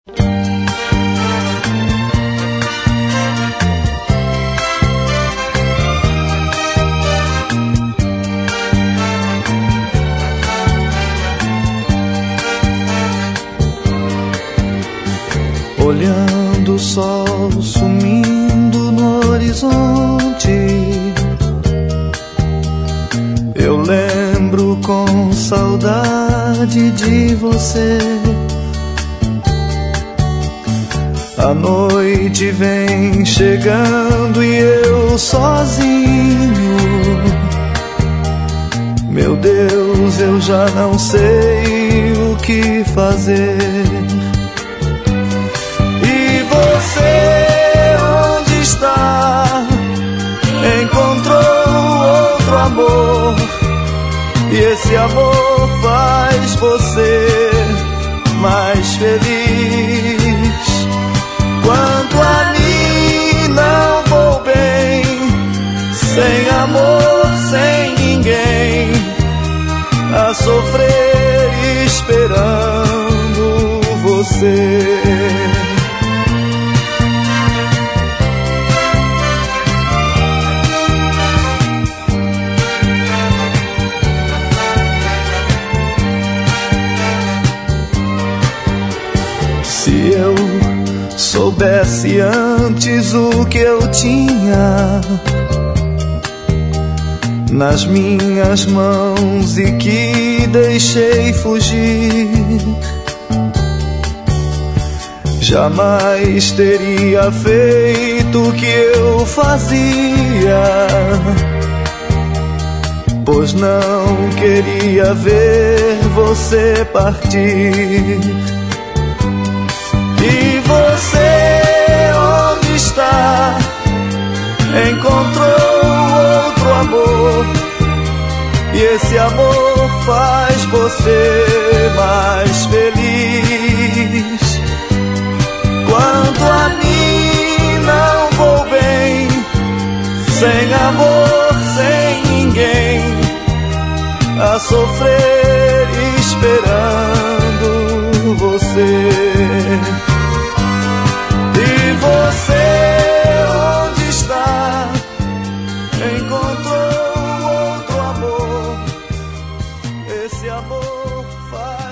Olhando o sol sumindo no horizonte, eu lembro com saudade de você. A noite vem chegando e eu sozinho. Meu Deus, eu já não sei o que fazer. Você onde está? Encontrou outro amor, e esse amor faz você mais feliz. Quanto a mim, não vou bem, sem amor, sem ninguém, a sofrer esperando você. Se eu soubesse antes o que eu tinha nas minhas mãos e que deixei fugir, jamais teria feito o que eu fazia, pois não queria ver você partir. E você onde está? Encontrou outro amor, e esse amor faz você mais feliz. Quanto a mim, não vou bem, sem amor, sem ninguém, a sofrer esperando você. E você onde está? Encontrou outro amor, esse amor faz